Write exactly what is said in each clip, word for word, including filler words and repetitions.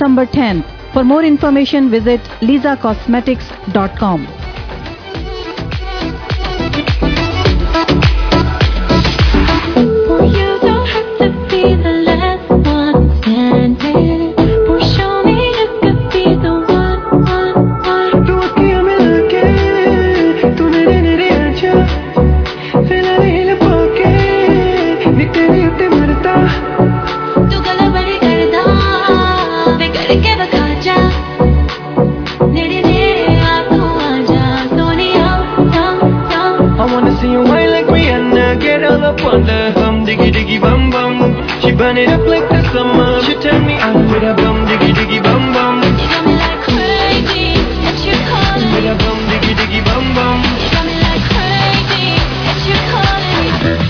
September tenth. For more information, visit lisa cosmetics dot com. Burn it up like the summer. She turn me on with a bum diggy diggy bum bum. You got me like crazy, that you calling with a bum diggy diggy bum bum. You got me like crazy, that you calling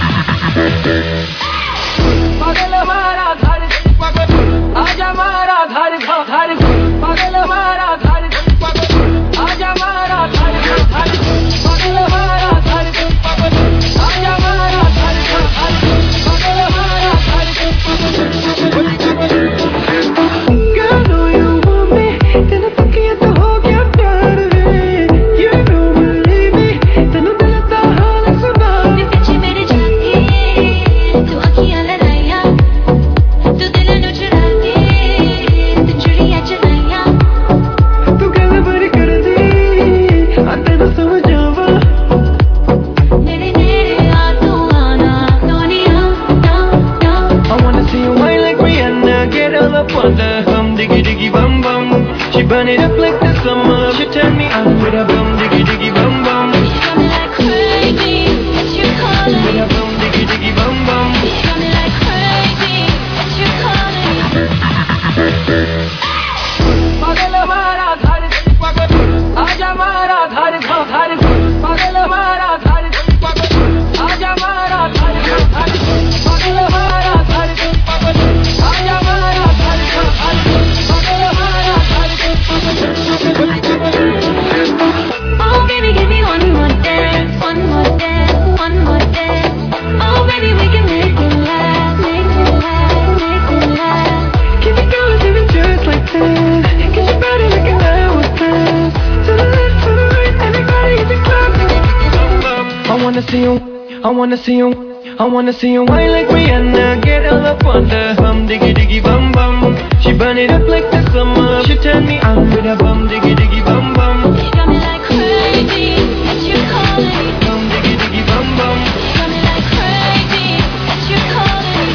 पागल हमारा घर पागल आजा हमारा घर घर पागल हमारा घर पागल आजा हमारा घर घर पागल हमारा घर पागल आजा हमारा घर घर पागल हमारा घर Girl, know you want me, तेरे तकिए तो हो गया प्यार रे. You don't believe me, तेनू दिल दा हाल सुना. मैं पीछे मेरे जाके, तू आँखियाँ लड़ाया, तू दिल नू चुरा के, तू चुड़िया चलाया. तू गल बड़ी कर दी, आ तेनू समझावा. मेरे नेड़े आ तू आना, सोनिया, ना ना. I wanna see you whine like Rihanna, get all up on the hum, diggy diggy bum bum. She burn it up like the summer. She turn me on with a bum, diggy diggy bum bum. You got me like crazy, that you calling With a bum, diggy diggy bum bum. You got me like crazy, that you calling पागल हमारा घर पागल आजा हमारा घर घर पागल हमारा घर पागल आजा हमारा घर घर पागल हमारा घर पागल आजा हमारा घर घर पागल हमारा घर. Oh baby, give me one more dance, one more dance, one more dance. Oh baby, we can make it last, make it last, make it last. Keep it going, keep it just like that. Get your body like an hourglass. To the left, to the right, everybody in the club. I wanna see you, I wanna see you, I wanna see you whine like Rihanna. Get all up on the hum, diggy diggy bum bum. She burn it up like the summer. She turn me on with a bum, diggy diggy bum bum. You got me like crazy, that you calling Bum, diggy diggy bum bum. You got me like crazy, that you calling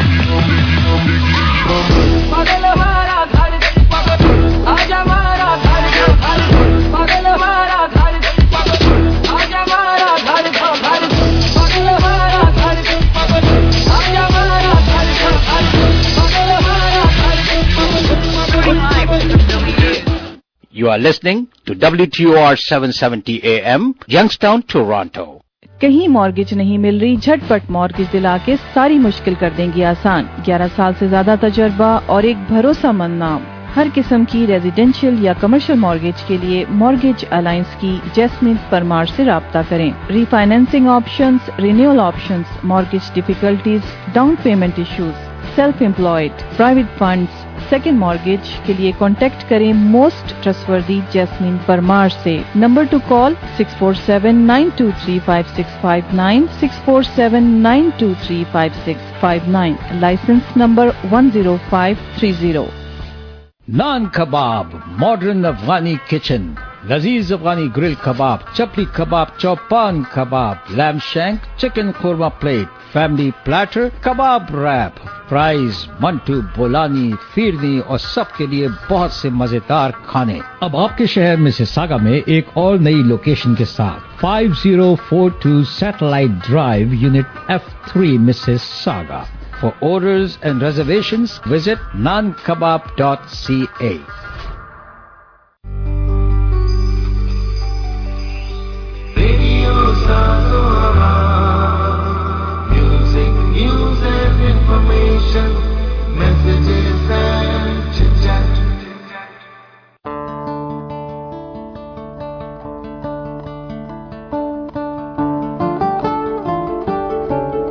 पागल हमारा घर पागल आजा हमारा घर घर पागल हमारा घर पागल आजा हमारा घर घर पागल हमारा घर पागल आजा हमारा घर घर पागल हमारा घर. You are listening to W T O R seven seventy A M, Youngstown, Toronto. कहीं मॉर्गेज नहीं मिल रही, झटपट मॉर्गेज दिला के सारी मुश्किल कर देंगी आसान. ग्यारह साल से ज्यादा तजर्बा और एक भरोसामंद नाम. हर किस्म की रेजिडेंशियल या कमर्शियल मॉर्गेज के लिए मॉर्गेज अलायंस की जैस्मिन परमार से राब्ता करें. Refinancing options, renewal options, mortgage difficulties, down payment issues, self employed, private funds, second mortgage के लिए कॉन्टेक्ट करें मोस्ट ट्रस्टवर्दी जैस्मिन परमार से. Number two call six four seven nine two three five six five nine, six four seven nine two three five six five nine. Licence number one zero five three zero. Naan kebab, modern अफगानी kitchen, लजीज Afghani grill kebab, chapli kebab, chopan kebab, lamb shank, chicken korma plate, family platter, kebab wrap, fries, mantu, bolani, phirni और सबके लिए बहुत से मजेदार खाने. अब आपके शहर मिसिसागा में एक और नई लोकेशन के साथ five zero four two Satellite Drive, unit F three, Mississauga. For orders and reservations, visit naan kebab dot c a. Radio Saroha, music, news and information, messages and chit-chat.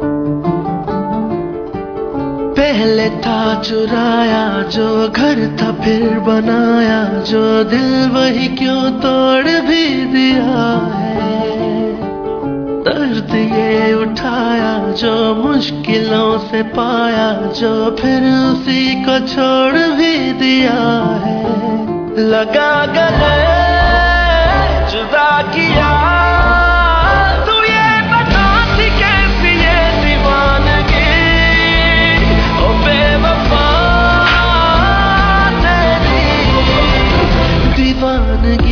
पहले था चुराया जो घर था फिर बनाया जो दिल वही क्यों तोड़ भी दिया है। दर्द ये उठाया जो मुश्किलों से पाया, जो फिर उसी को छोड़ भी दिया है। लगा गले जुदा किया, तू ये बताती कैसी ये दीवानगी, ओ बेवफा तेरी दीवानगी।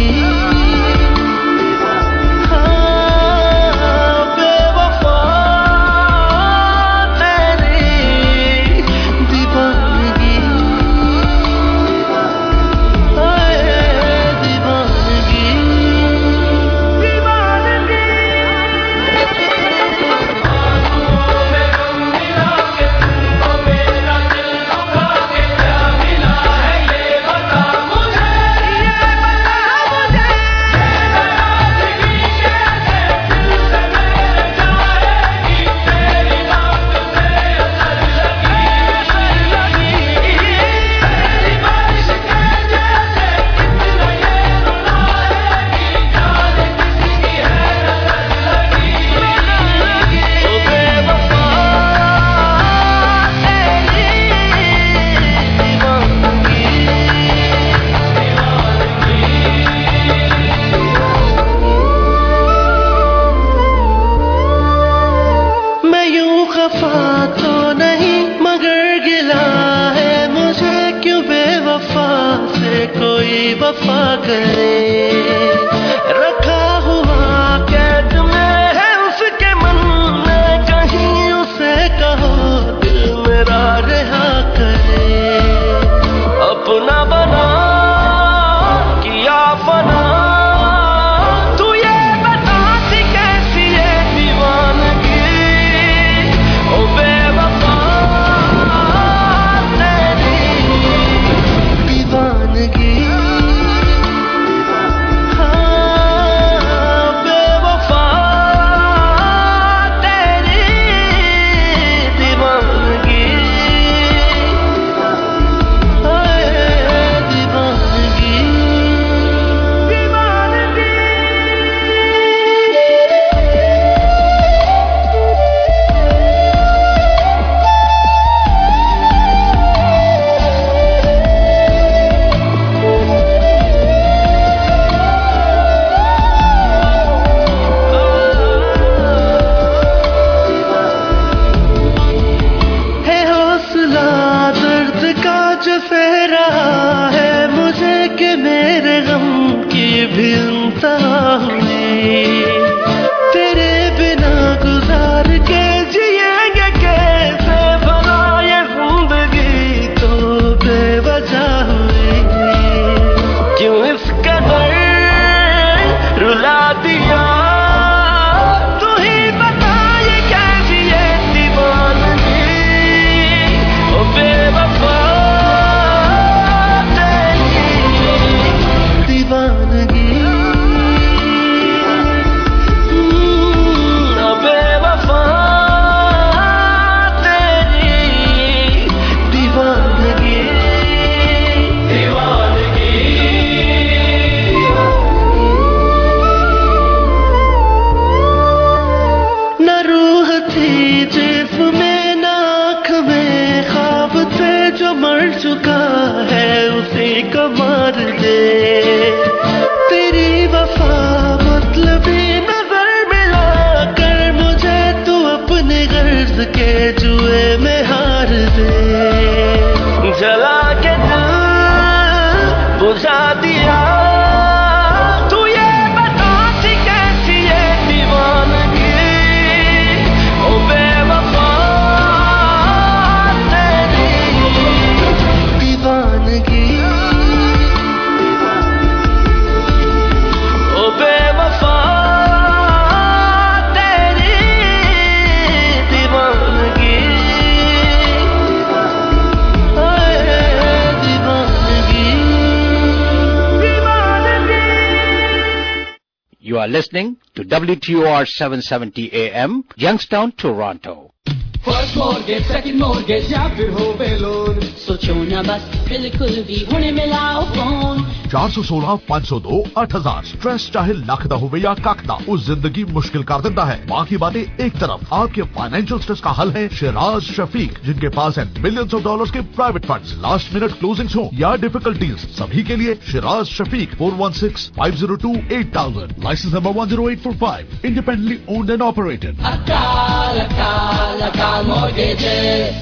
You are listening to W T O R seven seventy A M, Youngstown, Toronto. First mortgage, second mortgage या फिर हो वे लोन, सोचो ना बस बिल्कुल भी हुणे मिलाओ फोन। चार सौ सोलह पाँच सौ दो आठ हजार स्ट्रेस चाहे लख दा होवे या कख दा, उस जिंदगी मुश्किल कर देता है। बाकी बातें एक तरफ, आपके फाइनेंशियल स्ट्रेस का हल है शिराज शफीक, जिनके पास है मिलियंस ऑफ डॉलर्स के private funds, last minute closings हो या डिफिकल्टीज, सभी के लिए Shiraz Shafiq four one six five zero two eight thousand, licence number one zero eight four five, independently owned and operated. Akal Akal Akal mortgages.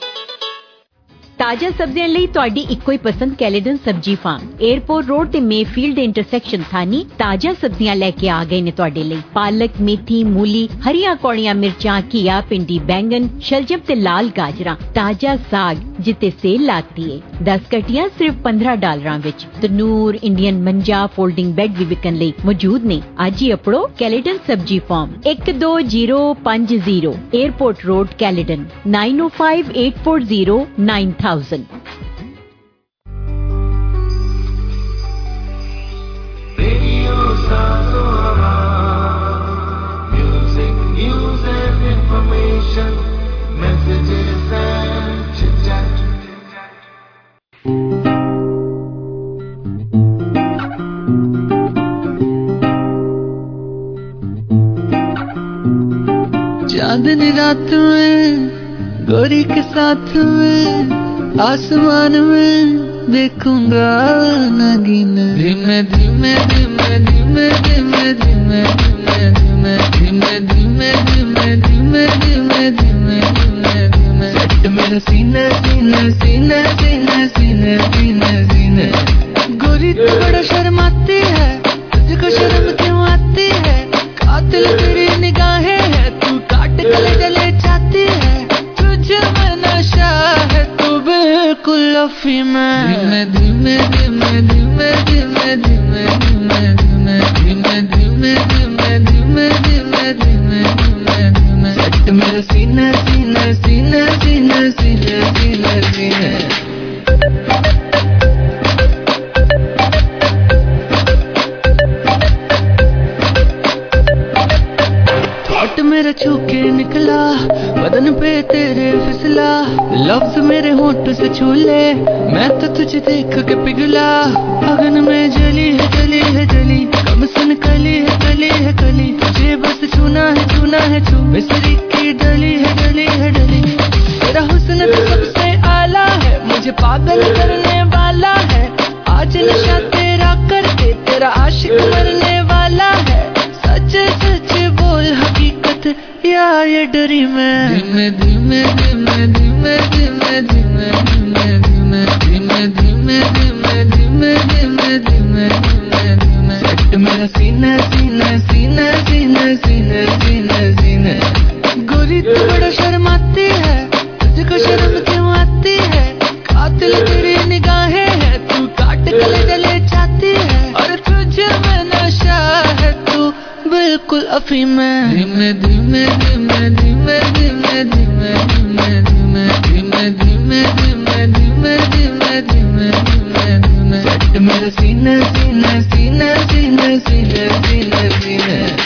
ताजा सब्जियां ਲਈ ਤੁਹਾਡੀ ਇੱਕੋ ਹੀ ਪਸੰਦ Caledon Sabzi farm, Airport Road ਤੇ ਮੇਫੀਲਡ ਦੇ ਇੰਟਰਸੈਕਸ਼ਨ ਥਾਨੀ ਤਾਜ਼ਾ ਸਬਜ਼ੀਆਂ ਲੈ ਕੇ ਆ ਗਏ ਨੇ ਤੁਹਾਡੇ ਲਈ। ਪਾਲਕ, ਮੇਥੀ, ਮੂਲੀ, ਹਰੀਆਂ ਕੌੜੀਆਂ ਮਿਰਚਾਂ, ਘੀਆ, ਪਿੰਡੀ, ਬੈਂਗਨ, ਸ਼ਲਜਮ ਤੇ ਲਾਲ ਗਾਜਰਾਂ, ਤਾਜ਼ਾ ਸਾਗ ਜਿੱਤੇ ਸੇਲ ਲਾਤੀ ਏ। दस ਕਟੀਆਂ ਸਿਰਫ पंद्रह ਡਾਲਰਾਂ ਵਿੱਚ। ਤਨੂਰ, ਇੰਡੀਅਨ ਮੰਜਾ, ਫੋਲਡਿੰਗ ਬੈੱਡ ਵੀ ਵਿਕਣ ਲਈ ਮੌਜੂਦ ਨੇ। ਅੱਜ ਹੀ ਅਪੜੋ ਕੈਲੇਡਨ ਸਬਜੀ ਫਾਰਮ ਇੱਕ ਦੋ ਜ਼ੀਰੋ ਪੰਜ zero Airport Road Caledon nine O five eight four zero nine thousand. Radio Sasora, music, news and information, messages and chit-chat. चांदनी रात में गोरी के साथ में आसमान में देखूंगा नगीन, धीमे धीमे धीमे धीमे धीमे धीमे धीमे धीमे धीमे धीमे धीमे धीमे धीमे धीमे धीमे सट मेरा सीना सीना सीना सीना सीना सीना सीना। गोरी तू बड़ा शर्माती है, तुझको शर्म क्यों आती है? कातिल तेरी निगाहें है, तू काट गले गले जाती है। तुझे में नशा है, तू बिल्कुल अफीम में। धीमे धीमे धीमे धीमे धीमे धीमे धीमे धीमे धीमे धीमे धीमे धीमे धीमे धीमे धीमे सट मेरा सीना सीना सीना सीना सीना सीना सीना। हाथ मेरा छू के निकला, बदन पे तेरे फिसला, लफ्ज मेरे होंठ से छू ले, मैं तो तुझे देख के पिघला। अगन में जली है जली है जली, कब सुन कली है कली है कली, तुझे बस छूना है छूना है छू, मिस्री की डली है डली है डली। तेरा हुस्न तो सबसे आला है, मुझे पागल करने वाला है। आज नशा तेरा करके तेरा आशिक मरने वाला है। सच सच बोल हकीकत या ये डरी मैं। धीमे धीमे धीमे धीमे धीमे धीमे धीमे धीमे धीमे धीमे धीमे धीमे धीमे धीमे धीमे धीमे सट मेरा सीना सीना सीना सीना सीना सीना सीना। गोरी तू बड़ा शर्माती है, तुझको शर्म क्यों आती है? कातिल तेरी निगाहें है, तू काट गले गले जाती है। और तुझे में नशा है, तू बिल्कुल अफीम में। धीमे धीमे धीमे धीमे धीमे धीमे धीमे धीमे धीमे धीमे धीमे धीमे धीमे धीमे धीमे धीमे सट मेरा सीना सीना सीना सीना सीना सीना सीना।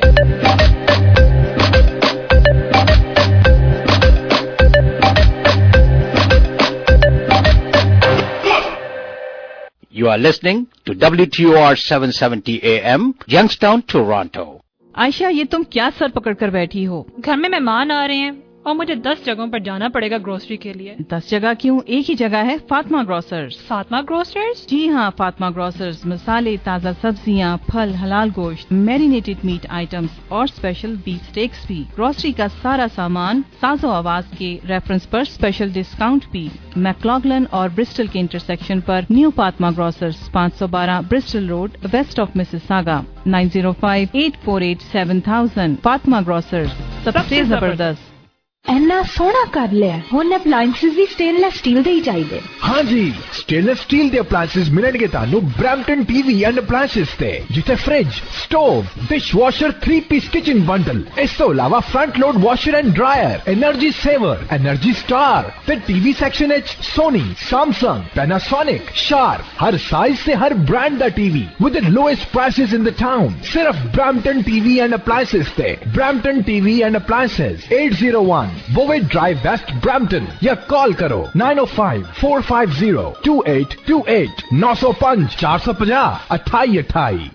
You are listening to W T O R seven seventy A M, Youngstown, Toronto. Ayesha, ये तुम क्या सर पकड़ कर बैठी हो? घर में मेहमान आ रहे हैं और मुझे दस जगहों पर जाना पड़ेगा ग्रोसरी के लिए। दस जगह क्यों? एक ही जगह है, फातिमा ग्रोसर्स। फातिमा ग्रोसर्स? जी हाँ, फातिमा ग्रोसर्स मसाले, ताज़ा सब्जियाँ, फल, हलाल गोश्त, मैरिनेटेड मीट आइटम्स और स्पेशल बीफ स्टेक्स भी। ग्रोसरी का सारा सामान साजो आवाज के रेफरेंस पर स्पेशल डिस्काउंट भी। मैक्लॉगलन और ब्रिस्टल के इंटरसेक्शन पर न्यू फातिमा ग्रोसर्स, पाँच सौ बारह Bristol Road, west of Mississauga, nine zero five eight four eight seven thousand. Fatima grocers, सबसे जबरदस्त। इन्ना सोहना कर लिया, हुण अप्लायंसेस भी स्टेनलेस स्टील दे ही चाहिए। हाँ जी, स्टेनलेस स्टील दे अप्लायंसेस मिलणगे तानू ब्रैम्पटन टीवी एंड अप्लायंसेस ते, जिथे fridge, stove, dish washer, three piece kitchen bundle, इस तो इलावा front load washer and dryer, energy saver, energy star ते टीवी सेक्शन एच सोनी, सैमसंग, पैनासोनिक, शार्प, हर साइज से हर ब्रांड दा TV with the lowest prices in the town. सिर्फ ब्रैम्पटन टीवी एंड अप्लायंसेस ते। Brampton TV and appliances eight zero one Bovaird Drive west Brampton या call करो nine O five four five zero two eight two eight नौ सौ पाँच चार सौ पचास अट्ठाई अट्ठाई।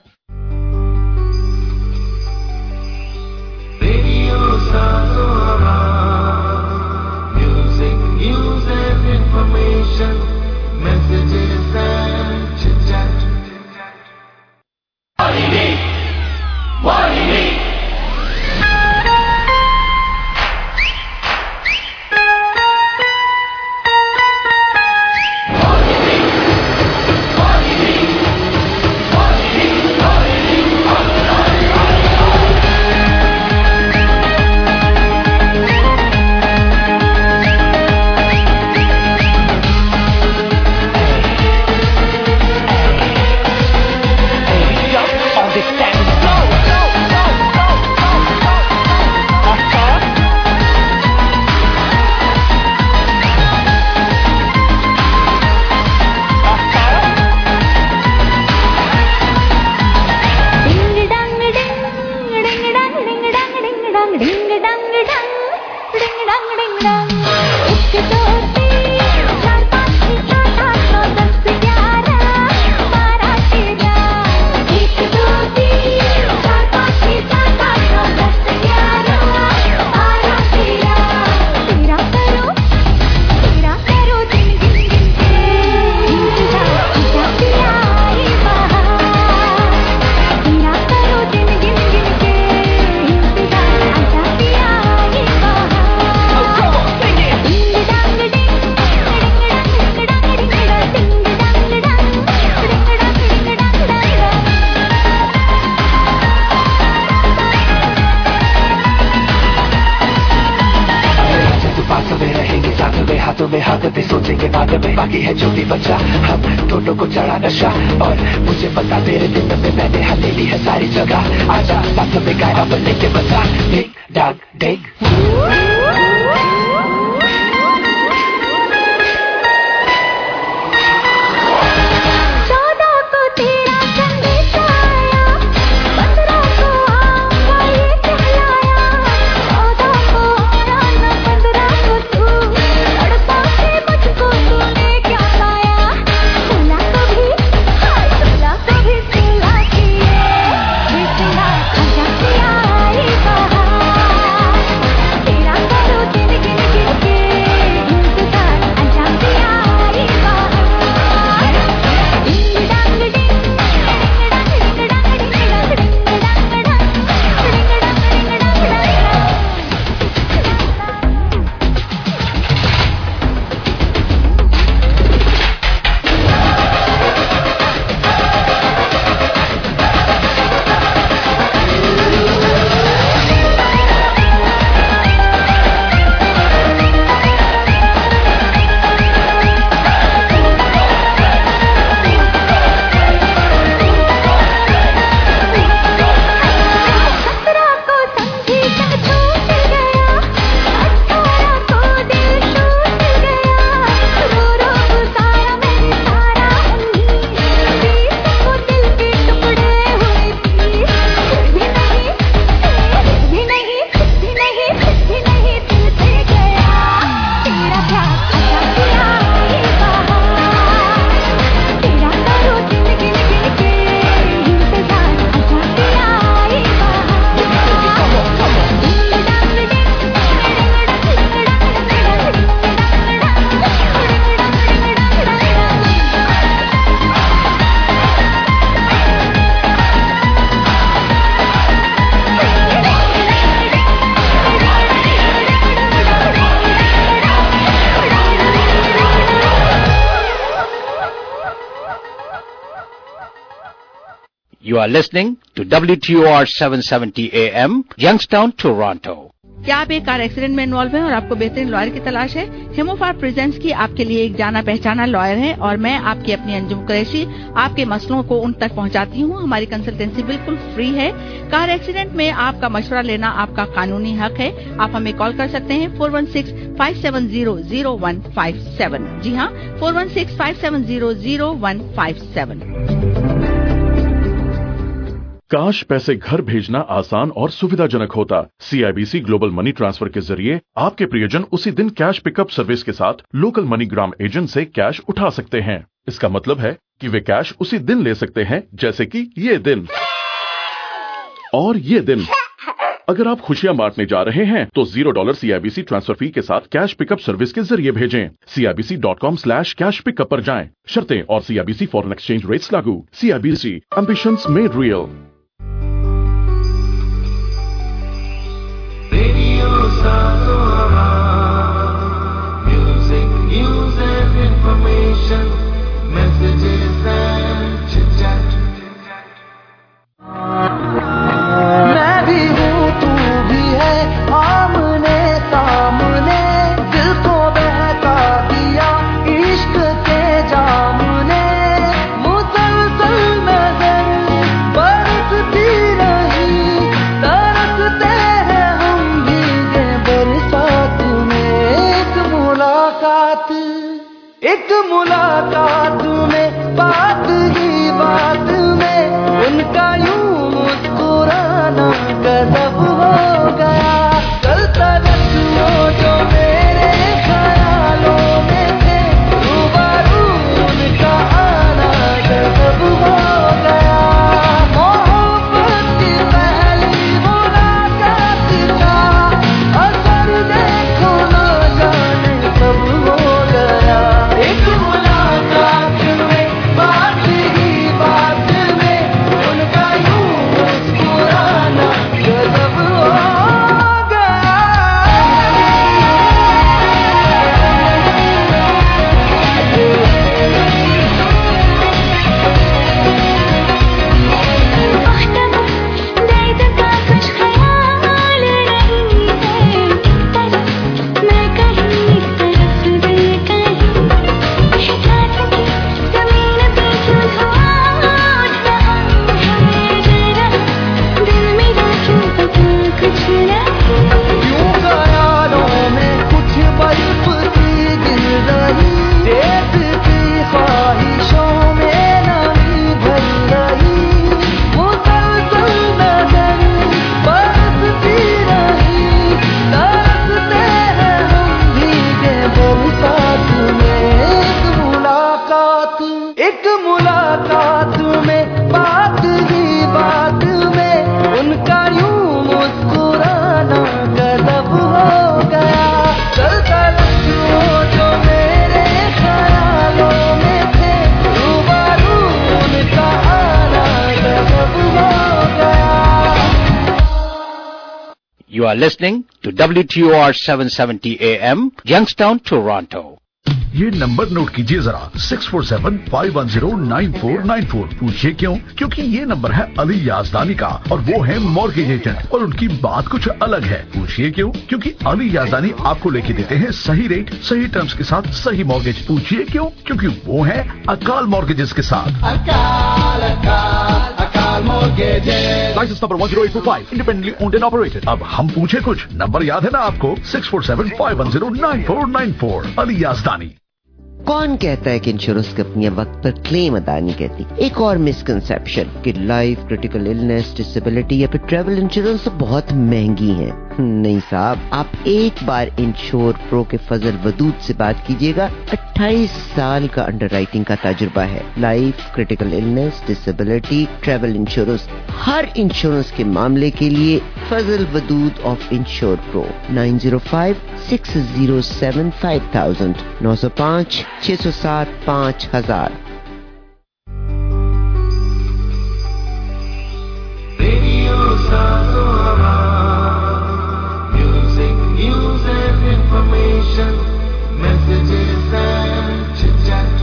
Music, news and information, messages and chit-chat. What do you need? What do you need? सोचेंगे बाद में बाकी है जो भी बचा हम दोनों को चढ़ा नशा और मुझे पता तेरे दिन में मैंने हले ली है सारी जगह आजा साथ में गाय अब लेके बता डिग डग डिग You are listening to W T O R seven seventy A M, Youngstown, Toronto. क्या आप एक कार एक्सीडेंट में इन्वॉल्व हैं और आपको बेहतरीन लॉयर की तलाश है? हेमोफार प्रेजेंट्स की आपके लिए एक जाना पहचाना लॉयर है और मैं आपकी अपनी अंजुम कुरैशी आपके मसलों को उन तक पहुंचाती हूं। हमारी कंसल्टेंसी बिल्कुल फ्री है। कार एक्सीडेंट में आपका मशवरा लेना आपका कानूनी हक है। आप हमें कॉल कर सकते हैं four one six five seven zero zero one five seven. जी हाँ, four one six five seven zero zero one five seven. काश पैसे घर भेजना आसान और सुविधाजनक होता। सीआईबीसी ग्लोबल मनी ट्रांसफर के जरिए आपके प्रियजन उसी दिन कैश पिकअप सर्विस के साथ लोकल मनीग्राम एजेंट से कैश उठा सकते हैं। इसका मतलब है कि वे कैश उसी दिन ले सकते हैं, जैसे कि ये दिन और ये दिन। अगर आप खुशियां बांटने जा रहे हैं तो zero dollar CIBC transfer fee के साथ कैश पिकअप सर्विस के जरिए भेजें। CIBC dot com slash cash pickup पर जाएं। शर्तें और सीआईबीसी फॉरेन एक्सचेंज रेट्स लागू। CIBC, ambitions made real. Music, news and information, messages and chit-chat. मैं भी हूँ, तू भी है, आमने सामने, दिल को बहका दिया इश्क के जाम ने। मुसलसल नजर बरसती रही, तरसते हैं हम भीगे बरसात में। एक मुलाकात, एक मुलाकात में, बात ही बात में, उनका यूं मुस्कुराना गजब हो गया। कल तक वो जो मेरे ख्यालों में थे, रूबरू उनका आना गजब हो गया। मोहब्बत की पहली मुलाकात का असर देखो ना जाने कब हो गया। एक मुलाकात में, बात ही बात में, उनका यूं मुस्कुराना गजब हो गया। दर्द का कुछ ख्याल नहीं है, तरफ मैं कहीं तरफ दिल कहीं, एहसास की जमीन पे क्यों धुआं उठ रहा है जरा, दिल मेरा क्यों पता कुछ नहीं। यूं ख्यालों में कुछ बरसती गिर रही, देश की ख्वाहिशों में नमी भर रही। मुसलसल नजर बरसती रही, तरसते हैं हम भीगे बरसात में। एक मुलाकात, एक मुलाकात में, बात ही बात में, उनका यूं मुस्कुराना गजब हो गया। कल तक वो जो मेरे ख्यालों में थे, रूबरू उनका आना गजब हो गया। You are listening to W T O R seven seventy A M, Youngstown, Toronto. ये नंबर नोट कीजिए जरा, six four seven five one zero nine four nine four. पूछिए क्यों? क्योंकि ये नंबर है अली याजदानी का और वो है मॉर्गेज एजेंट, और उनकी बात कुछ अलग है। पूछिए क्यों? क्योंकि अली याजदानी आपको लेके देते हैं सही रेट, सही टर्म्स के साथ सही मॉर्गेज। पूछिए क्यों? क्योंकि वो है अकाल मॉर्गेजेस के साथ। Akal Akal Akal mortgages, licence number one zero eight two five, independently owned and operated. अब हम पूछे कुछ, नंबर याद है ना आपको? Six four seven five one zero nine four nine four. Ali Yazdani. कौन कहता है कि इंश्योरेंस कंपनियां वक्त पर क्लेम अदा नहीं करती? एक और मिसकंसेप्शन कि लाइफ, क्रिटिकल इलनेस, डिसेबिलिटी या फिर ट्रैवल इंश्योरेंस तो बहुत महंगी है। नहीं साहब, आप एक बार इंश्योर प्रो के फजल वदूद से बात कीजिएगा। अट्ठाईस साल का अंडरराइटिंग का तजुर्बा है। Life, critical illness, disability, travel insurance, हर इंश्योरेंस के मामले के लिए Fazal Wadood of Insure Pro. Nine zero five six zero seven five thousand, नौ सौ पाँच छह सौ सात पाँच हजार। Radio Sasora, music, news and information, messages and chit-chat.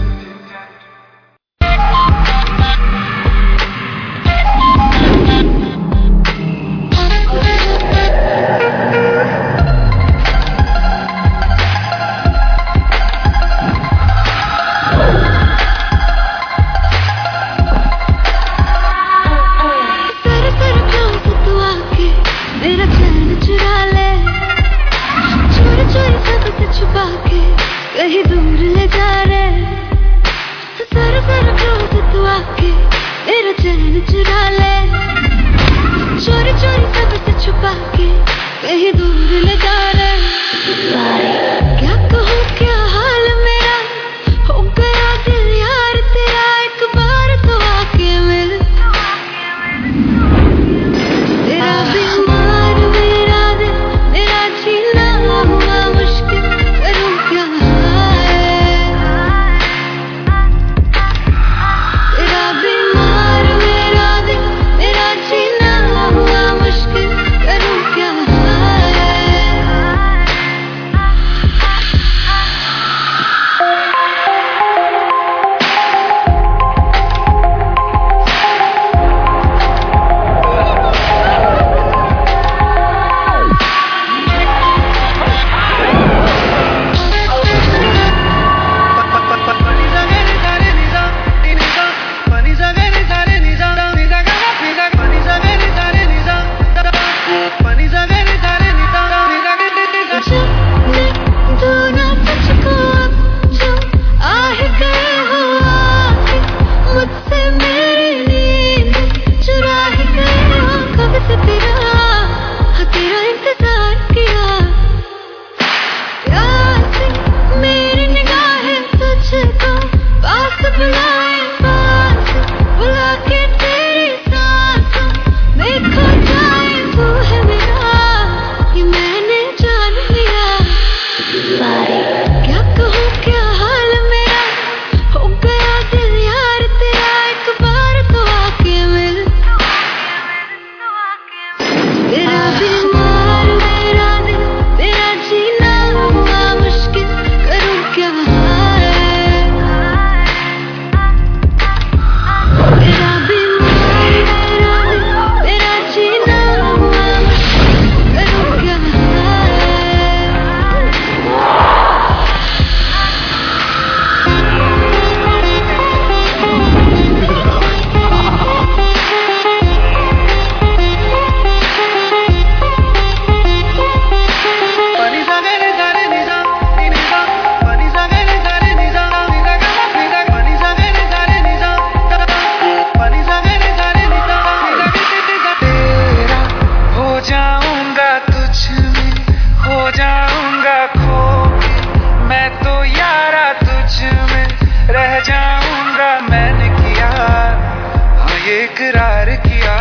इकरार किया,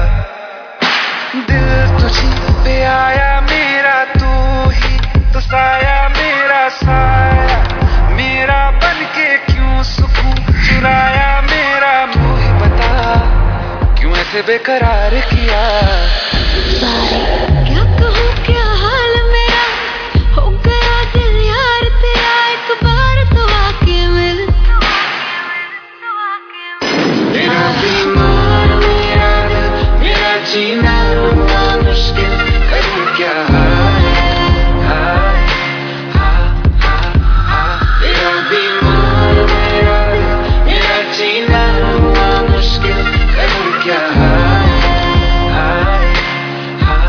दिल तुझी पे आया मेरा, तू ही तो साया मेरा साया, मेरा बनके क्यों सुकून चुराया मेरा, तू ही बता क्यों ऐसे बेकरार किया। क्या कहूँ क्या हाल मेरा, हो गया दिल यार तेरा, एक बार तो आके मिल। मेरा बीमार मेरा दिल, मेरा जीना हुआ मुश्किल, करूँ क्या हाय हाय हाय हाय। मेरा बीमार मेरा दिल, मेरा जीना हुआ मुश्किल, करूँ क्या हाय हाय हाय।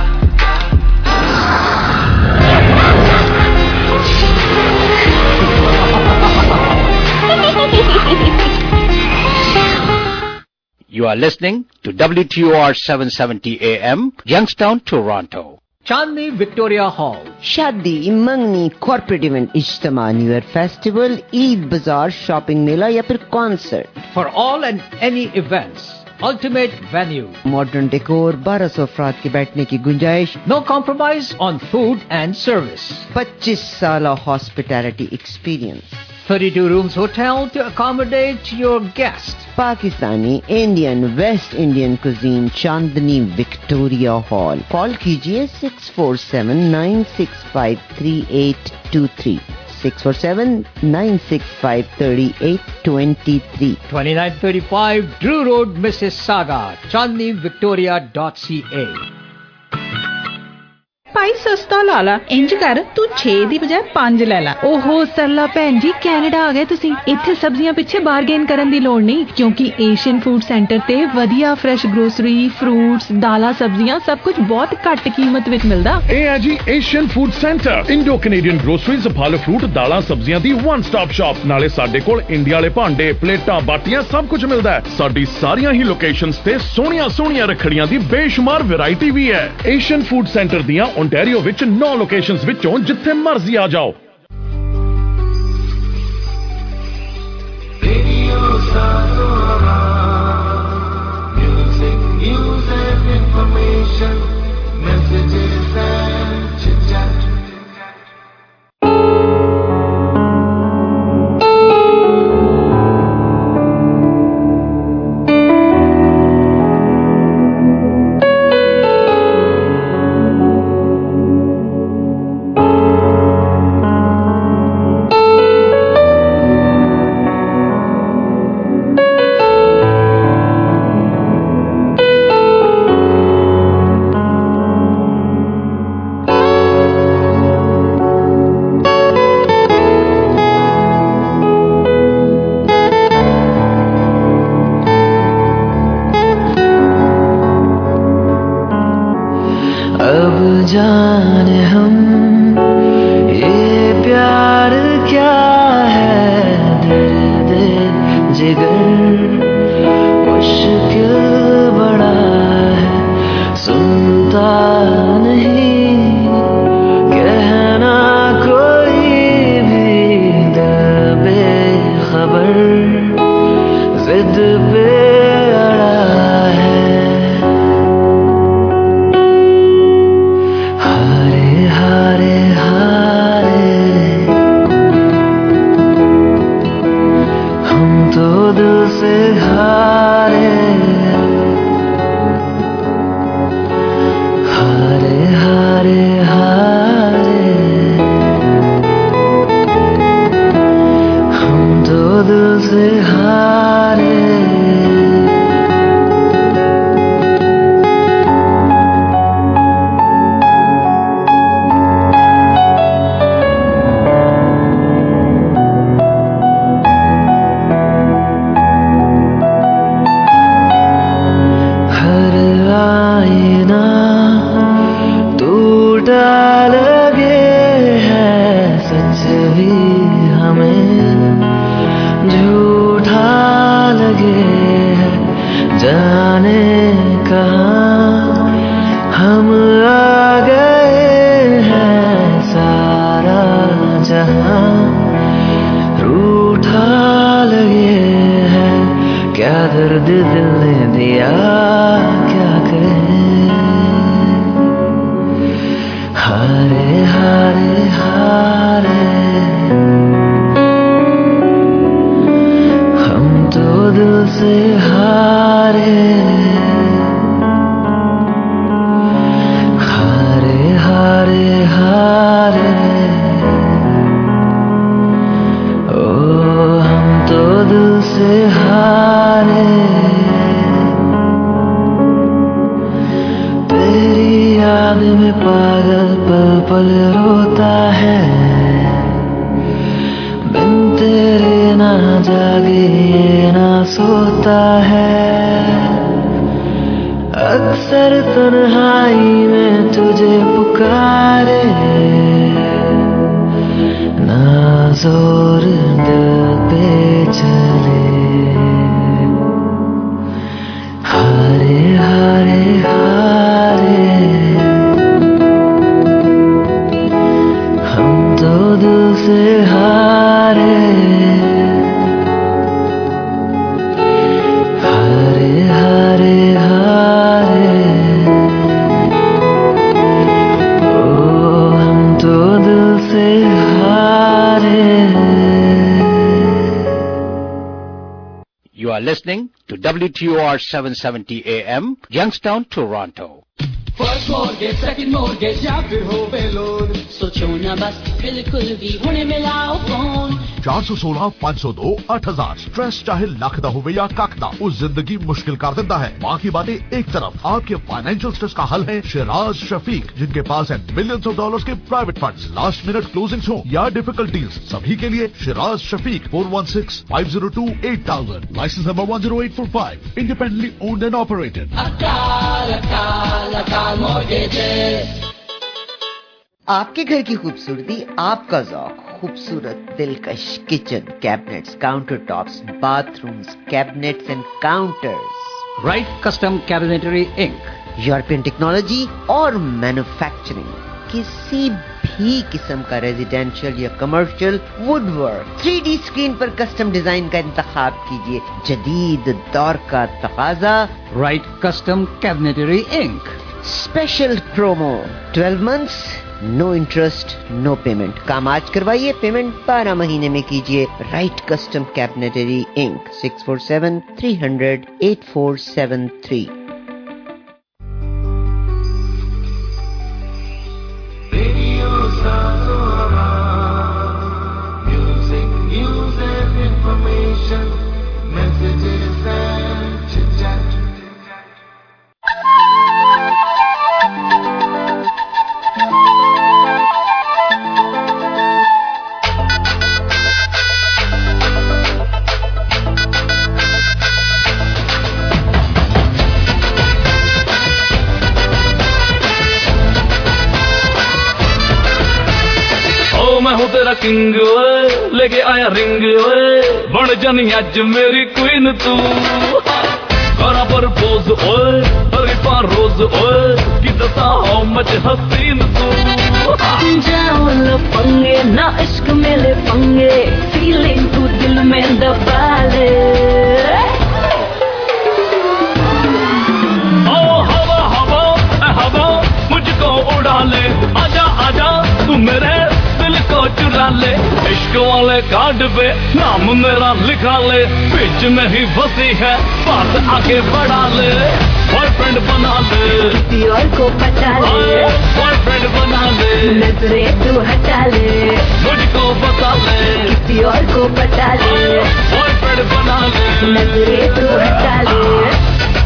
You are listening to W T O R seven seventy A M, Youngstown, Toronto. Chandni Victoria Hall. शादी, मंगनी, कॉर्पोरेट इवेंट, इज्तिमा, न्यू ईयर फेस्टिवल, ईद बाजार, शॉपिंग मेला या फिर concert, For all and any events, ultimate venue. Modern decor, बारह सौ अफराद के बैठने की गुंजाइश, No compromise on food and service. पच्चीस साल hospitality experience, thirty-two rooms hotel to accommodate your guests. Pakistani, Indian, West Indian cuisine, Chandni Victoria Hall. Call कीजिए six four seven nine six five three eight two three, six four seven nine six five three eight two three. twenty-nine thirty-five Drew Road, Mississauga, chandni victoria dot c a. ਭਾਈ ਸਸਤਾ ਲਾ ਲਾ, ਇੰਜ ਕਰ ਤੂੰ ਛੇ ਦੀ ਬਜਾਏ ਪੰਜ ਲੈ ਲੈ। ਓਹੋ ਸਰਲਾ ਭੈਣ ਜੀ, ਕੈਨੇਡਾ ਆ ਗਏ ਤੁਸੀਂ। ਇੱਥੇ ਸਬਜ਼ੀਆਂ ਪਿੱਛੇ ਬਾਰਗੇਨ ਕਰਨ ਦੀ ਲੋੜ ਨਹੀਂ, ਕਿਉਂਕਿ ਏਸ਼ੀਅਨ ਫੂਡ ਸੈਂਟਰ ਤੇ ਵਧੀਆ ਫਰੈਸ਼ ਗਰੋਸਰੀ, ਫਰੂਟਸ, ਦਾਲਾਂ, ਸਬਜ਼ੀਆਂ ਸਭ ਕੁਝ ਬਹੁਤ ਘੱਟ ਕੀਮਤ ਵਿੱਚ ਮਿਲਦਾ। ਇਹ ਹੈ ਜੀ Asian food centre, Indo Canadian groceries, ਫਲ ਫਰੂਟ, ਦਾਲਾਂ, ਸਬਜ਼ੀਆਂ ਦੀ ਵਨ ਸਟਾਪ ਸ਼ਾਪ। ਨਾਲੇ ਸਾਡੇ ਕੋਲ ਇੰਡੀਆ ਵਾਲੇ ਭਾਂਡੇ, ਪਲੇਟਾਂ, ਬਾਟੀਆਂ ਸਭ ਕੁਝ ਮਿਲਦਾ ਹੈ। ਸਾਡੀ ਸਾਰੀਆਂ ਹੀ ਲੋਕੇਸ਼ਨਸ ਤੇ ਸੋਹਣੀਆਂ ਸੋਹਣੀਆਂ ਰੱਖੜੀਆਂ ਦੀ ਬੇਸ਼ੁਮਾਰ ਵੈਰਾਈਟੀ ਵੀ ਹੈ। ਏਸ਼ੀਅਨ ਫੂਡ ਸੈਂਟਰ ਦੀਆਂ ਓਨਟਾਰੀਓ ਵਿੱਚ ਨੌ ਲੋਕੇਸ਼ਨਸ ਵਿੱਚੋਂ ਜਿੱਥੇ ਮਰਜ਼ੀ ਆ ਜਾਓ। Music, news and information, messages and chit-chat. जाने हम ये प्यार क्या है, दर्द जिगर मुश्किल बड़ा है, सुनता नहीं कहना कोई भी, दिल बेखबर जिद पे अड़ा है। हारे हारे हम तो दिल से हारे, हारे हारे हारे हम तो दिल से हारे। दर्द दिल ने दिया क्या करें, हारे हारे हारे हम तो दिल से हारे, हारे हारे हारे ओ हम तो दिल से हारे। तेरी याद में पागल पल पल रोता है, बिन तेरे ना जागे ये ना सोता है। अक्सर तन्हाई में तुझे पुकारे, ना जोर दिल पे चले, हारे हारे हारे हम तो दिल से हारे, हारे हारे हारे ओ हम तो दिल से हारे। You are listening to W T O R seven seventy A M, Youngstown, Toronto. First mortgage, second mortgage या फिर हो बेलोन, सोचो ना बस बिल्कुल भी हुणे मिलाओ फोन। चार सौ सोलह पाँच सौ दो आठ हजार स्ट्रेस चाहे लख दा होवे या कख दा, उस जिंदगी मुश्किल कर देता है। बाकी बातें एक तरफ, आपके फाइनेंशियल स्ट्रेस का हल है शिराज शफीक, जिनके पास है मिलियंस ऑफ डॉलर्स के private funds, last minute closings हो या डिफिकल्टीज, सभी के लिए Shiraz Shafiq four one six five zero two eight thousand, licence number one zero eight four five, independently owned and operated. Akal Akal Akal mortgages. आपके घर की खूबसूरती, आपका ज़ौक, खूबसूरत दिलकश kitchen cabinets, counter tops, bathrooms, cabinets and counters. Right Custom Cabinetry Inc, European technology और manufacturing, किसी भी किस्म का रेजिडेंशियल या commercial woodwork, three D screen पर कस्टम डिजाइन का इंतखाब कीजिए, जदीद दौर का तकाजा। Right Custom Cabinetry Inc, special promo, twelve months no interest no payment. काम आज करवाइए, पेमेंट बारह महीने में कीजिए। Right Custom Cabinetry Inc, six four seven three hundred eight four seven three. तेरा किंग ओए, लेके आया रिंग ओए, बन जानी अज मेरी क्वीन तू। करा पर पोज ओए, हरी पार रोज ओए, कि दसा हाउ मच हसीन तू। जाओ लो पंगे ना इश्क मेरे पंगे, फीलिंग तू दिल में दबा ले। ओ हवा हवा हवा मुझको उड़ा ले, आजा आजा तू मेरे को चुरा ले, इश्क वाले कार्ड पे नाम मेरा लिखा ले, बीच में ही फंसी है बात आगे बढ़ा ले, बॉयफ्रेंड बना ले, किसी और को पटा ले, बॉयफ्रेंड बना ले, नजरे तू हटा ले, मुझको बता ले, किसी और को पटा ले, बॉयफ्रेंड बना ले, नजरे तू हटा ले।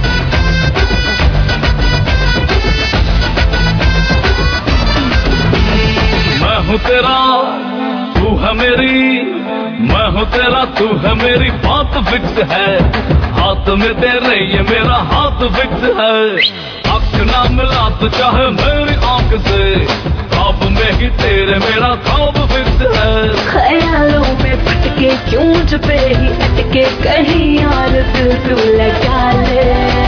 मैं हूँ तेरा तू है मेरी, मैं हूँ तेरा तू है मेरी, बात फिक्स है, हाथ में तेरे ये मेरा हाथ फिक्स है। आँख ना मिला तो चाहे मेरी आँख से, ख्वाब में ही तेरे मेरा ख्वाब फिक्स है। ख्यालों में फटके क्यों मुझ पे ही अटके, कहीं और दिल तू लगा ले।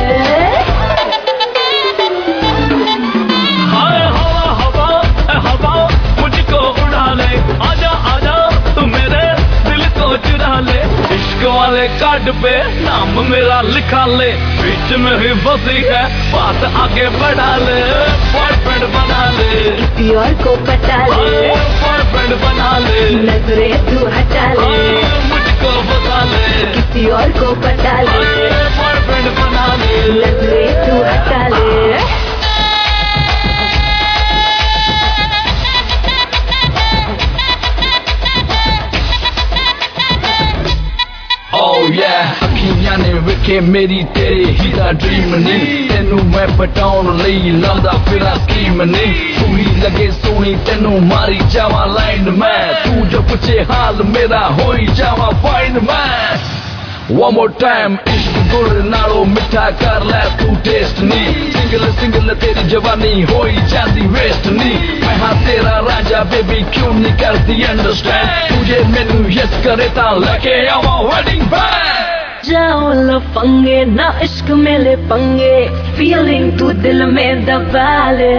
हाय हवा हवा हवा मुझको उड़ा ले, आजा आजा तू मेरे दिल को चुरा ले, इश्क वाले कार्ड पे नाम मेरा मेरा लिखा ले, बीच में ही फंसी है, बात आगे बढ़ा ले, बॉयफ्रेंड बना ले, किसी और को पटा ले, बॉयफ्रेंड बना ले, नजरें तू हटा ले, मुझको बता ले, किसी और को पटा ले, बॉयफ्रेंड बना ले, नजरें तू हटा ले। Oh yeah, अखियां ने ਵੇਖੇ ਮੇਰੀ ਤੇਰੇ ਹੀ ਦਾ ਡ੍ਰੀਮ ਨਹੀਂ, ਤੈਨੂੰ ਮੈਂ ਪਟਾਉਣ ਲਈ ਲਾਉਂਦਾ ਫਿਰਾਂ ਸਕੀਮ ਨਹੀਂ, ਤੂੰ ਹੀ ਲੱਗੇ ਸੋਹਣੀ ਤੈਨੂੰ ਮਾਰੀ ਜਾਵਾਂ ਲਾਈਨ ਮੈਂ, ਤੂੰ ਜੋ ਪੁੱਛੇ ਹਾਲ ਮੇਰਾ ਹੋਈ ਜਾਵਾਂ ਫਾਈਨ ਮੈਂ। One more time, इश्क गुड़ नालों मिठा कर ले तू टेस्ट नी, सिंगल सिंगल तेरी जवानी होई जाती वेस्ट नी, मैं हाँ तेरा राजा बेबी क्यों नहीं करती अंडरस्टैंड, तुझे मैनू यस करे ता लेके आवा वेडिंग बैंड। जाओ लो पंगे ना इश्क में ले पंगे, फीलिंग तू दिल में दबा ले,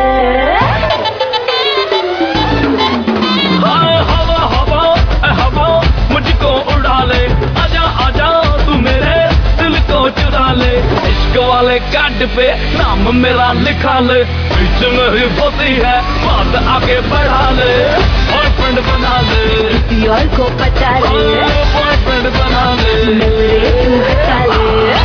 हवा हवा हवा मुझको उड़ा ले, आजा आजा तू मेरे दिल को चुरा ले, इश्क वाले कार्ड पे नाम मेरा लिखा ले, बीच में ही फंसी है, बात आगे बढ़ा ले, बॉयफ्रेंड बना ले, किसी और को पटा ले, बॉयफ्रेंड बना ले, नजरें तू हटा ले।